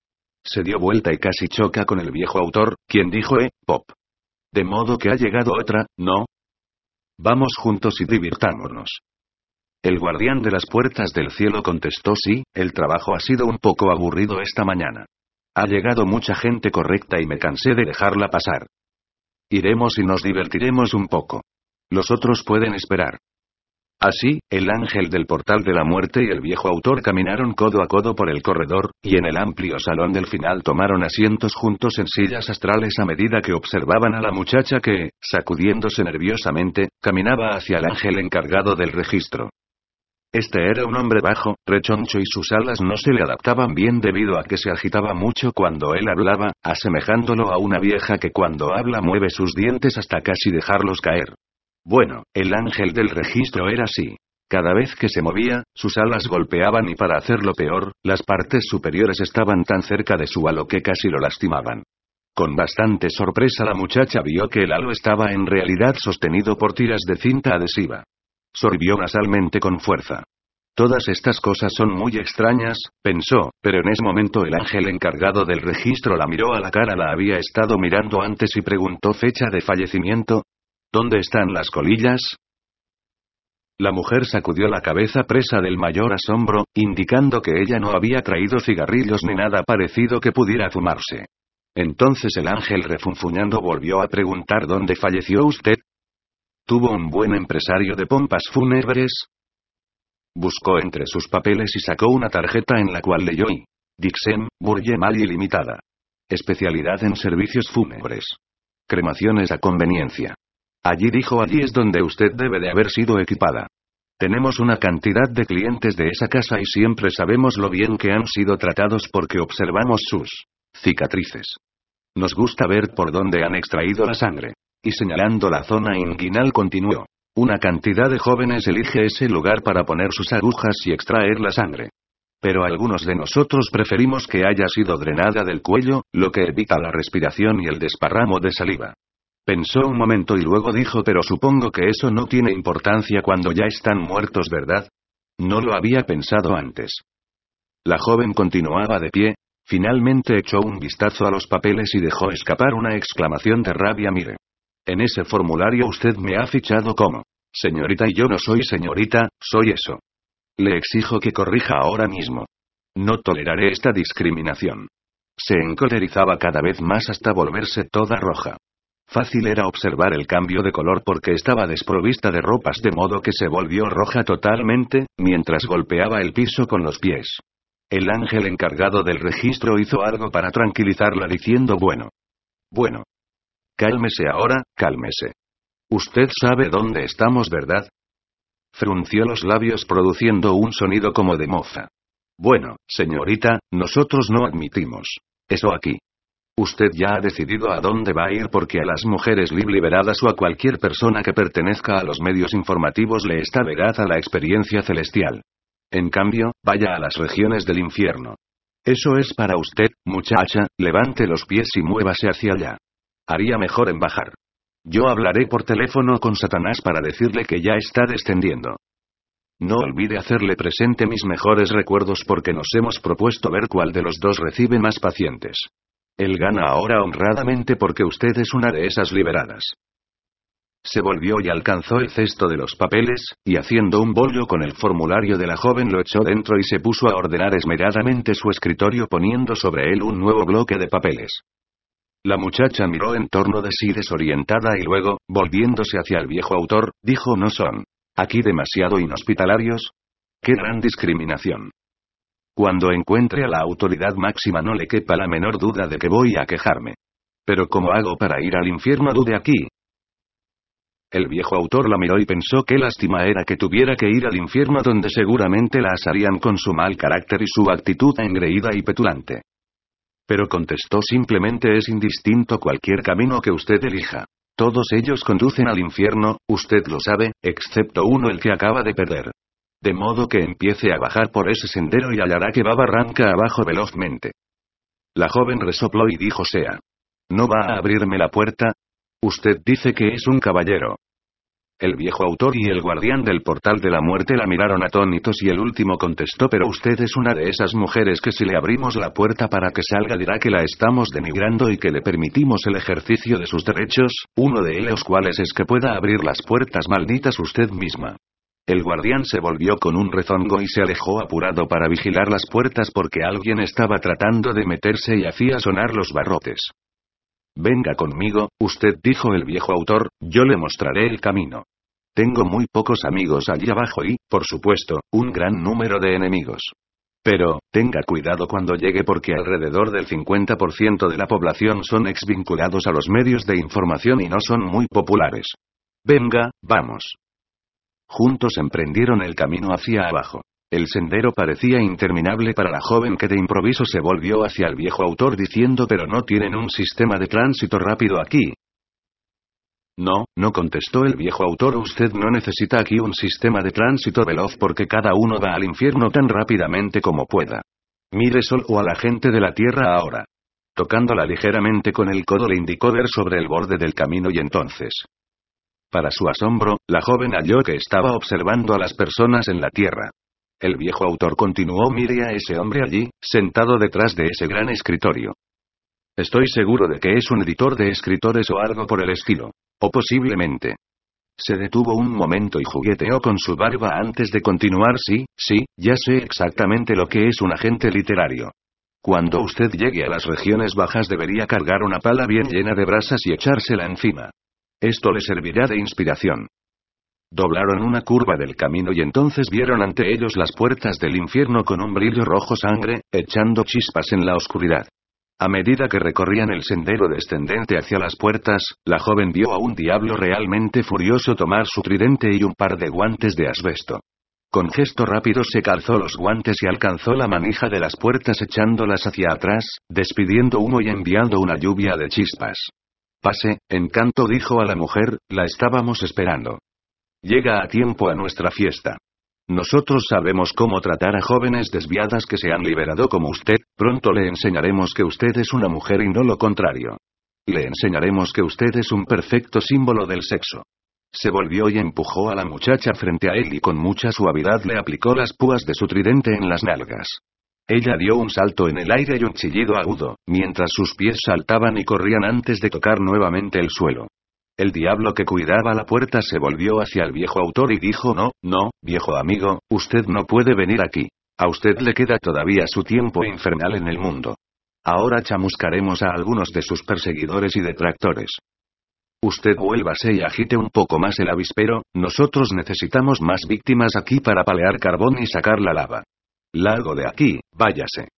Se dio vuelta y casi choca con el viejo autor, quien dijo eh, Pop. De modo que ha llegado otra, ¿no? Vamos juntos y divirtámonos. El guardián de las puertas del cielo contestó sí, el trabajo ha sido un poco aburrido esta mañana. Ha llegado mucha gente correcta y me cansé de dejarla pasar. Iremos y nos divertiremos un poco. Los otros pueden esperar. Así, el ángel del portal de la muerte y el viejo autor caminaron codo a codo por el corredor, y en el amplio salón del final tomaron asientos juntos en sillas astrales a medida que observaban a la muchacha que, sacudiéndose nerviosamente, caminaba hacia el ángel encargado del registro. Este era un hombre bajo, rechoncho y sus alas no se le adaptaban bien debido a que se agitaba mucho cuando él hablaba, asemejándolo a una vieja que cuando habla mueve sus dientes hasta casi dejarlos caer. Bueno, el ángel del registro era así. Cada vez que se movía, sus alas golpeaban y para hacerlo peor, las partes superiores estaban tan cerca de su halo que casi lo lastimaban. Con bastante sorpresa la muchacha vio que el halo estaba en realidad sostenido por tiras de cinta adhesiva. Sorbió nasalmente con fuerza. Todas estas cosas son muy extrañas, pensó, pero en ese momento el ángel encargado del registro la miró a la cara, la había estado mirando antes y preguntó fecha de fallecimiento. ¿Dónde están las colillas? La mujer sacudió la cabeza presa del mayor asombro, indicando que ella no había traído cigarrillos ni nada parecido que pudiera fumarse. Entonces el ángel refunfuñando volvió a preguntar ¿dónde falleció usted? ¿Tuvo un buen empresario de pompas fúnebres? Buscó entre sus papeles y sacó una tarjeta en la cual leyó I. Dixem, Burge Mali Limitada. Especialidad en servicios fúnebres. Cremaciones a conveniencia. Allí dijo, allí es donde usted debe de haber sido equipada. Tenemos una cantidad de clientes de esa casa y siempre sabemos lo bien que han sido tratados porque observamos sus cicatrices. Nos gusta ver por dónde han extraído la sangre. Y señalando la zona inguinal continuó. Una cantidad de jóvenes elige ese lugar para poner sus agujas y extraer la sangre. Pero algunos de nosotros preferimos que haya sido drenada del cuello, lo que evita la respiración y el desparramo de saliva. Pensó un momento y luego dijo, pero supongo que eso no tiene importancia cuando ya están muertos, ¿verdad? No lo había pensado antes. La joven continuaba de pie, finalmente echó un vistazo a los papeles y dejó escapar una exclamación de rabia. Mire. En ese formulario usted me ha fichado como señorita y yo no soy señorita, soy eso. Le exijo que corrija ahora mismo. No toleraré esta discriminación. Se encolerizaba cada vez más hasta volverse toda roja. Fácil era observar el cambio de color porque estaba desprovista de ropas de modo que se volvió roja totalmente, mientras golpeaba el piso con los pies. El ángel encargado del registro hizo algo para tranquilizarla diciendo bueno. Bueno. Cálmese ahora, cálmese. Usted sabe dónde estamos, ¿verdad? Frunció los labios produciendo un sonido como de mofa. Bueno, señorita, nosotros no admitimos eso aquí. Usted ya ha decidido a dónde va a ir porque a las mujeres liberadas o a cualquier persona que pertenezca a los medios informativos le está vedada la experiencia celestial. En cambio, vaya a las regiones del infierno. Eso es para usted, muchacha, levante los pies y muévase hacia allá. Haría mejor en bajar. Yo hablaré por teléfono con Satanás para decirle que ya está descendiendo. No olvide hacerle presente mis mejores recuerdos porque nos hemos propuesto ver cuál de los dos recibe más pacientes. Él gana ahora honradamente porque usted es una de esas liberadas. Se volvió y alcanzó el cesto de los papeles, y haciendo un bollo con el formulario de la joven lo echó dentro y se puso a ordenar esmeradamente su escritorio poniendo sobre él un nuevo bloque de papeles. La muchacha miró en torno de sí desorientada y luego, volviéndose hacia el viejo autor, dijo: ¿No son aquí demasiado inhospitalarios? ¡Qué gran discriminación! Cuando encuentre a la autoridad máxima no le quepa la menor duda de que voy a quejarme. Pero ¿cómo hago para ir al infierno de aquí? El viejo autor la miró y pensó qué lástima era que tuviera que ir al infierno donde seguramente la asarían con su mal carácter y su actitud engreída y petulante. Pero contestó simplemente: es indistinto cualquier camino que usted elija. Todos ellos conducen al infierno, usted lo sabe, excepto uno, el que acaba de perder. De modo que empiece a bajar por ese sendero y hallará que va barranca abajo velozmente. La joven resopló y dijo: sea. ¿No va a abrirme la puerta? Usted dice que es un caballero. El viejo autor y el guardián del portal de la muerte la miraron atónitos y el último contestó: pero usted es una de esas mujeres que si le abrimos la puerta para que salga dirá que la estamos denigrando y que le permitimos el ejercicio de sus derechos, uno de ellos cuales es que pueda abrir las puertas malditas usted misma. El guardián se volvió con un rezongo y se alejó apurado para vigilar las puertas porque alguien estaba tratando de meterse y hacía sonar los barrotes. Venga conmigo, usted, dijo el viejo autor, yo le mostraré el camino. Tengo muy pocos amigos allí abajo y, por supuesto, un gran número de enemigos. Pero, tenga cuidado cuando llegue porque alrededor del cincuenta por ciento de la población son exvinculados a los medios de información y no son muy populares. Venga, vamos. Juntos emprendieron el camino hacia abajo. El sendero parecía interminable para la joven que de improviso se volvió hacia el viejo autor diciendo: pero no tienen un sistema de tránsito rápido aquí. No, no, contestó el viejo autor, usted no necesita aquí un sistema de tránsito veloz porque cada uno va al infierno tan rápidamente como pueda. Mire solo a la gente de la tierra ahora. Tocándola ligeramente con el codo le indicó ver sobre el borde del camino y entonces. Para su asombro, la joven halló que estaba observando a las personas en la tierra. El viejo autor continuó: mire a ese hombre allí, sentado detrás de ese gran escritorio. Estoy seguro de que es un editor de escritores o algo por el estilo. O posiblemente. Se detuvo un momento y jugueteó con su barba antes de continuar: sí, sí, ya sé exactamente lo que es un agente literario. Cuando usted llegue a las regiones bajas debería cargar una pala bien llena de brasas y echársela encima. Esto le servirá de inspiración. Doblaron una curva del camino y entonces vieron ante ellos las puertas del infierno con un brillo rojo sangre, echando chispas en la oscuridad. A medida que recorrían el sendero descendente hacia las puertas, la joven vio a un diablo realmente furioso tomar su tridente y un par de guantes de asbesto. Con gesto rápido se calzó los guantes y alcanzó la manija de las puertas echándolas hacia atrás, despidiendo humo y enviando una lluvia de chispas. Pase, Encanto, dijo a la mujer, la estábamos esperando. Llega a tiempo a nuestra fiesta. Nosotros sabemos cómo tratar a jóvenes desviadas que se han liberado como usted, pronto le enseñaremos que usted es una mujer y no lo contrario. Le enseñaremos que usted es un perfecto símbolo del sexo. Se volvió y empujó a la muchacha frente a él y con mucha suavidad le aplicó las púas de su tridente en las nalgas. Ella dio un salto en el aire y un chillido agudo, mientras sus pies saltaban y corrían antes de tocar nuevamente el suelo. El diablo que cuidaba la puerta se volvió hacia el viejo autor y dijo: no, no, viejo amigo, usted no puede venir aquí. A usted le queda todavía su tiempo infernal en el mundo. Ahora chamuscaremos a algunos de sus perseguidores y detractores. Usted vuélvase y agite un poco más el avispero, nosotros necesitamos más víctimas aquí para palear carbón y sacar la lava. Largo de aquí, váyase.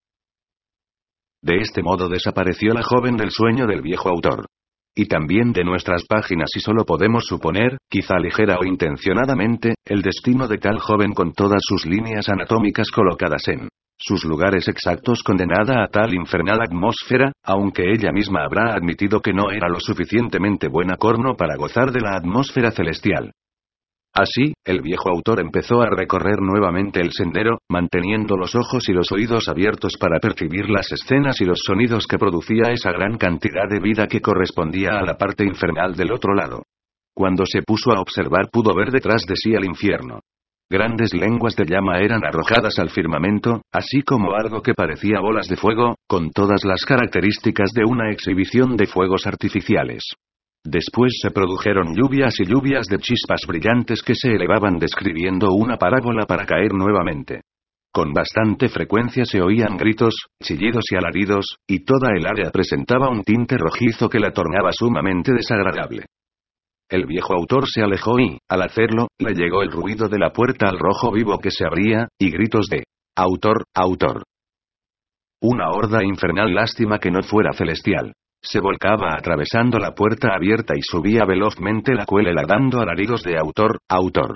De este modo desapareció la joven del sueño del viejo autor. Y también de nuestras páginas y solo podemos suponer, quizá ligera o intencionadamente, el destino de tal joven con todas sus líneas anatómicas colocadas en sus lugares exactos condenada a tal infernal atmósfera, aunque ella misma habrá admitido que no era lo suficientemente buena corno para gozar de la atmósfera celestial. Así, el viejo autor empezó a recorrer nuevamente el sendero, manteniendo los ojos y los oídos abiertos para percibir las escenas y los sonidos que producía esa gran cantidad de vida que correspondía a la parte infernal del otro lado. Cuando se puso a observar pudo ver detrás de sí al infierno. Grandes lenguas de llama eran arrojadas al firmamento, así como algo que parecía bolas de fuego, con todas las características de una exhibición de fuegos artificiales. Después se produjeron lluvias y lluvias de chispas brillantes que se elevaban describiendo una parábola para caer nuevamente. Con bastante frecuencia se oían gritos, chillidos y alaridos, y toda el área presentaba un tinte rojizo que la tornaba sumamente desagradable. El viejo autor se alejó y, al hacerlo, le llegó el ruido de la puerta al rojo vivo que se abría, y gritos de «Autor, autor». Una horda infernal, lástima que no fuera celestial. Se volcaba atravesando la puerta abierta y subía velozmente la cuela dando alaridos de autor, autor.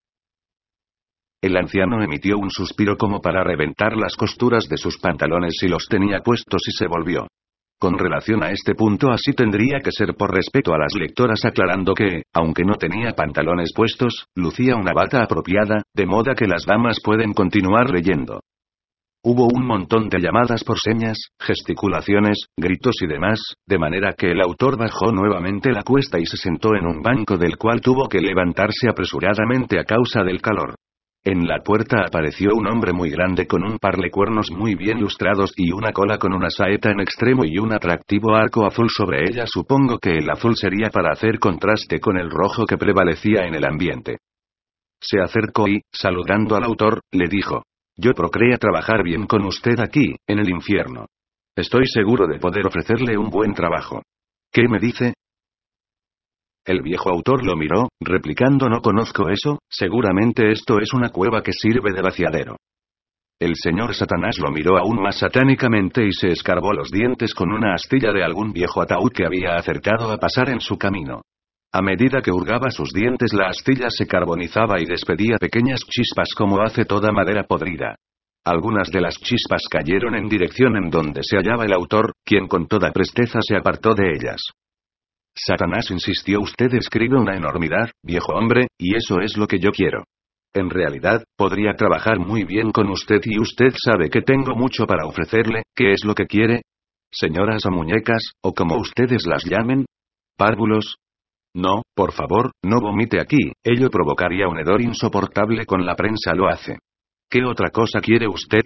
El anciano emitió un suspiro como para reventar las costuras de sus pantalones y los tenía puestos y se volvió. Con relación a este punto así tendría que ser por respeto a las lectoras, aclarando que, aunque no tenía pantalones puestos, lucía una bata apropiada, de modo que las damas pueden continuar leyendo. Hubo un montón de llamadas por señas, gesticulaciones, gritos y demás, de manera que el autor bajó nuevamente la cuesta y se sentó en un banco del cual tuvo que levantarse apresuradamente a causa del calor. En la puerta apareció un hombre muy grande con un par de cuernos muy bien lustrados y una cola con una saeta en extremo y un atractivo arco azul sobre ella. Supongo que el azul sería para hacer contraste con el rojo que prevalecía en el ambiente. Se acercó y, saludando al autor, le dijo: yo procuré trabajar bien con usted aquí, en el infierno. Estoy seguro de poder ofrecerle un buen trabajo. ¿Qué me dice? El viejo autor lo miró, replicando: no conozco eso, seguramente esto es una cueva que sirve de vaciadero. El señor Satanás lo miró aún más satánicamente y se escarbó los dientes con una astilla de algún viejo ataúd que había acertado a pasar en su camino. A medida que hurgaba sus dientes, la astilla se carbonizaba y despedía pequeñas chispas como hace toda madera podrida. Algunas de las chispas cayeron en dirección en donde se hallaba el autor, quien con toda presteza se apartó de ellas. Satanás insistió: usted escribe una enormidad, viejo hombre, y eso es lo que yo quiero. En realidad, podría trabajar muy bien con usted y usted sabe que tengo mucho para ofrecerle. ¿Qué es lo que quiere? ¿Señoras o muñecas, o como ustedes las llamen? ¿Párvulos? No, por favor, no vomite aquí, ello provocaría un hedor insoportable. Con la prensa lo hace. ¿Qué otra cosa quiere usted?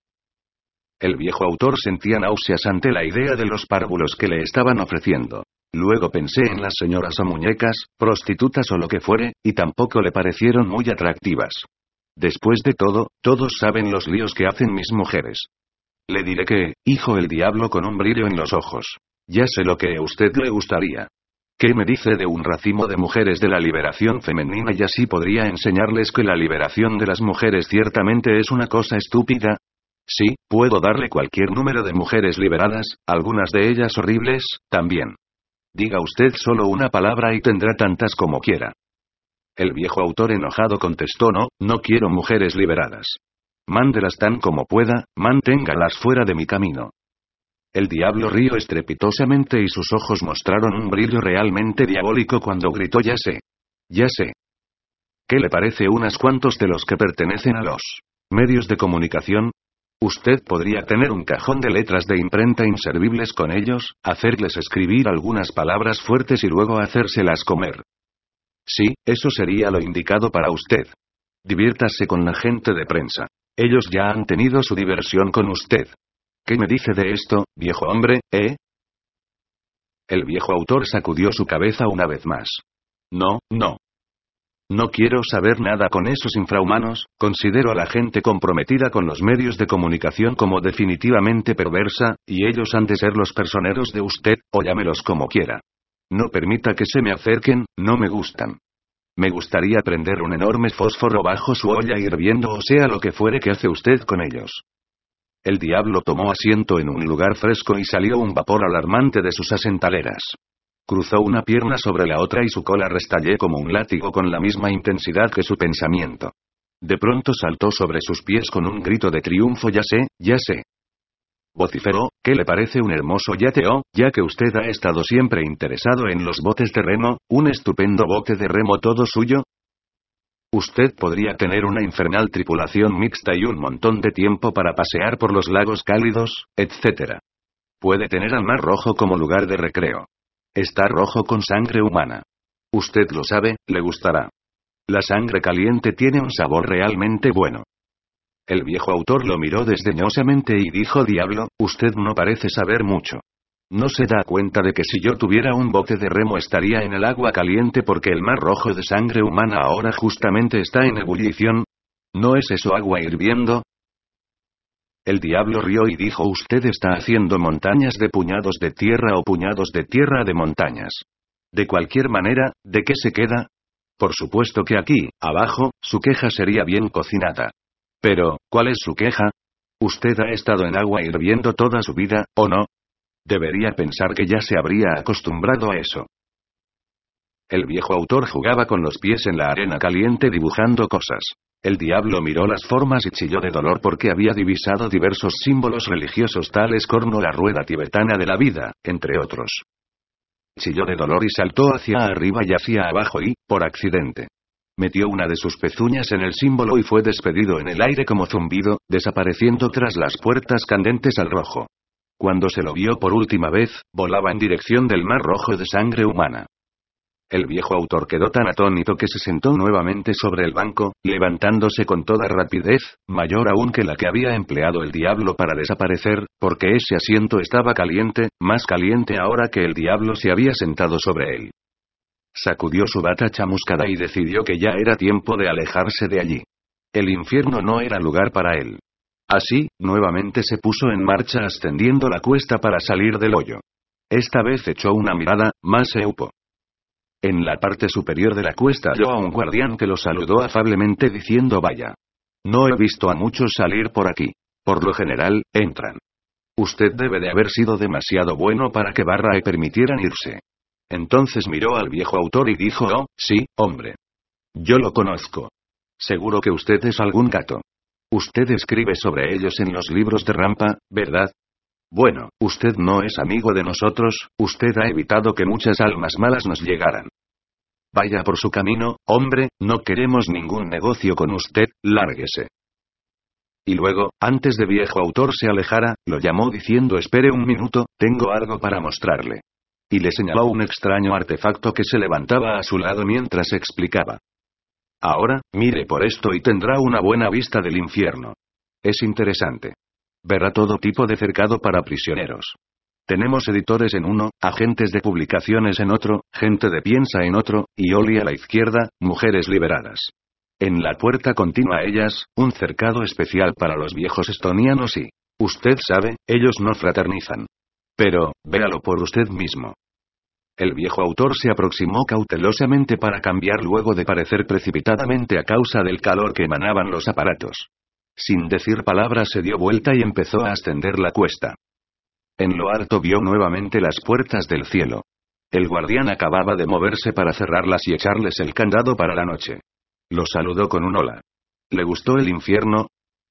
El viejo autor sentía náuseas ante la idea de los párvulos que le estaban ofreciendo. Luego pensé en las señoras o muñecas, prostitutas o lo que fuere, y tampoco le parecieron muy atractivas. Después de todo, todos saben los líos que hacen mis mujeres. Le diré que, hijo el diablo con un brillo en los ojos. Ya sé lo que a usted le gustaría. ¿Qué me dice de un racimo de mujeres de la liberación femenina? Y así podría enseñarles que la liberación de las mujeres ciertamente es una cosa estúpida. Sí, puedo darle cualquier número de mujeres liberadas, algunas de ellas horribles, también. Diga usted solo una palabra y tendrá tantas como quiera. El viejo autor enojado contestó: no, no quiero mujeres liberadas. Mándelas tan como pueda, manténgalas fuera de mi camino. El diablo rió estrepitosamente y sus ojos mostraron un brillo realmente diabólico cuando gritó: ya sé. Ya sé. ¿Qué le parece unas cuantos de los que pertenecen a los medios de comunicación? Usted podría tener un cajón de letras de imprenta inservibles con ellos, hacerles escribir algunas palabras fuertes y luego hacérselas comer. Sí, eso sería lo indicado para usted. Diviértase con la gente de prensa. Ellos ya han tenido su diversión con usted. ¿Qué me dice de esto, viejo hombre, eh? El viejo autor sacudió su cabeza una vez más. No, no. No quiero saber nada con esos infrahumanos. Considero a la gente comprometida con los medios de comunicación como definitivamente perversa, y ellos han de ser los personeros de usted, o llámelos como quiera. No permita que se me acerquen, no me gustan. Me gustaría prender un enorme fósforo bajo su olla hirviendo o sea lo que fuere que hace usted con ellos. El diablo tomó asiento en un lugar fresco y salió un vapor alarmante de sus asentaderas. Cruzó una pierna sobre la otra y su cola restalló como un látigo con la misma intensidad que su pensamiento. De pronto saltó sobre sus pies con un grito de triunfo: ya sé, ya sé. Vociferó: ¿qué le parece un hermoso yate? Oh, ya que usted ha estado siempre interesado en los botes de remo, un estupendo bote de remo todo suyo. Usted podría tener una infernal tripulación mixta y un montón de tiempo para pasear por los lagos cálidos, etcétera. Puede tener al Mar Rojo como lugar de recreo. Está rojo con sangre humana. Usted lo sabe, le gustará. La sangre caliente tiene un sabor realmente bueno. El viejo autor lo miró desdeñosamente y dijo: diablo, usted no parece saber mucho. ¿No se da cuenta de que si yo tuviera un bote de remo estaría en el agua caliente porque el Mar Rojo de sangre humana ahora justamente está en ebullición? ¿No es eso agua hirviendo? El diablo rió y dijo: usted está haciendo montañas de puñados de tierra o puñados de tierra de montañas. De cualquier manera, ¿de qué se queda? Por supuesto que aquí, abajo, su queja sería bien cocinada. Pero, ¿cuál es su queja? Usted ha estado en agua hirviendo toda su vida, ¿o no? Debería pensar que ya se habría acostumbrado a eso. El viejo autor jugaba con los pies en la arena caliente dibujando cosas. El diablo miró las formas y chilló de dolor porque había divisado diversos símbolos religiosos tales como la rueda tibetana de la vida, entre otros. Chilló de dolor y saltó hacia arriba y hacia abajo y, por accidente, Metió una de sus pezuñas en el símbolo y fue despedido en el aire como zumbido, desapareciendo tras las puertas candentes al rojo. Cuando se lo vio por última vez, volaba en dirección del mar rojo de sangre humana. El viejo autor quedó tan atónito que se sentó nuevamente sobre el banco, levantándose con toda rapidez, mayor aún que la que había empleado el diablo para desaparecer, porque ese asiento estaba caliente, más caliente ahora que el diablo se había sentado sobre él. Sacudió su bata chamuscada y decidió que ya era tiempo de alejarse de allí. El infierno no era lugar para él. Así, nuevamente se puso en marcha ascendiendo la cuesta para salir del hoyo. Esta vez echó una mirada, más eupo. En la parte superior de la cuesta halló a un guardián que lo saludó afablemente diciendo: vaya. No he visto a muchos salir por aquí. Por lo general, entran. Usted debe de haber sido demasiado bueno para que Barra y permitieran irse. Entonces miró al viejo autor y dijo: oh, sí, hombre. Yo lo conozco. Seguro que usted es algún gato. Usted escribe sobre ellos en los libros de Rampa, ¿verdad? Bueno, usted no es amigo de nosotros, usted ha evitado que muchas almas malas nos llegaran. Vaya por su camino, hombre, no queremos ningún negocio con usted, lárguese. Y luego, antes de viejo autor se alejara, lo llamó diciendo: espere un minuto, tengo algo para mostrarle. Y le señaló un extraño artefacto que se levantaba a su lado mientras explicaba. Ahora, mire por esto y tendrá una buena vista del infierno. Es interesante. Verá todo tipo de cercado para prisioneros. Tenemos editores en uno, agentes de publicaciones en otro, gente de piensa en otro, y Oli a la izquierda, mujeres liberadas. En la puerta continua a ellas, un cercado especial para los viejos estonianos y, usted sabe, ellos no fraternizan. Pero, véalo por usted mismo. El viejo autor se aproximó cautelosamente para cambiar luego de parecer precipitadamente a causa del calor que emanaban los aparatos. Sin decir palabra se dio vuelta y empezó a ascender la cuesta. En lo alto vio nuevamente las puertas del cielo. El guardián acababa de moverse para cerrarlas y echarles el candado para la noche. Lo saludó con un hola. ¿Le gustó el infierno?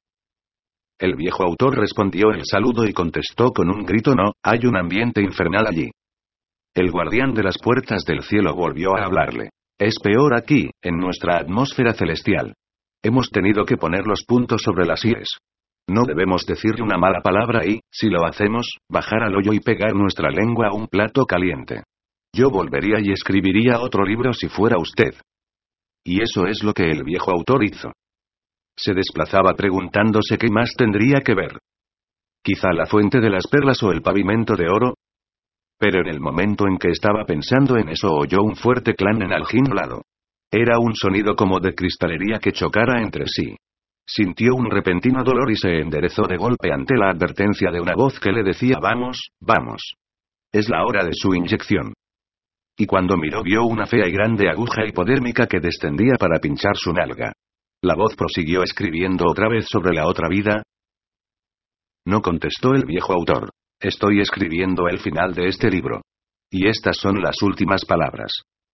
El viejo autor respondió el saludo y contestó con un grito: no, hay un ambiente infernal allí. El guardián de las puertas del cielo volvió a hablarle. Es peor aquí, en nuestra atmósfera celestial. Hemos tenido que poner los puntos sobre las íes. No debemos decirle una mala palabra y, si lo hacemos, bajar al hoyo y pegar nuestra lengua a un plato caliente. Yo volvería y escribiría otro libro si fuera usted. Y eso es lo que el viejo autor hizo. Se desplazaba preguntándose qué más tendría que ver. Quizá la fuente de las perlas o el pavimento de oro. Pero en el momento en que estaba pensando en eso oyó un fuerte clan en algún lado. Era un sonido como de cristalería que chocara entre sí. Sintió un repentino dolor y se enderezó de golpe ante la advertencia de una voz que le decía: vamos, vamos. Es la hora de su inyección. Y cuando miró vio una fea y grande aguja hipodérmica que descendía para pinchar su nalga. La voz prosiguió escribiendo otra vez sobre la otra vida. No contestó el viejo autor. Estoy escribiendo el final de este libro. Y estas son las últimas palabras.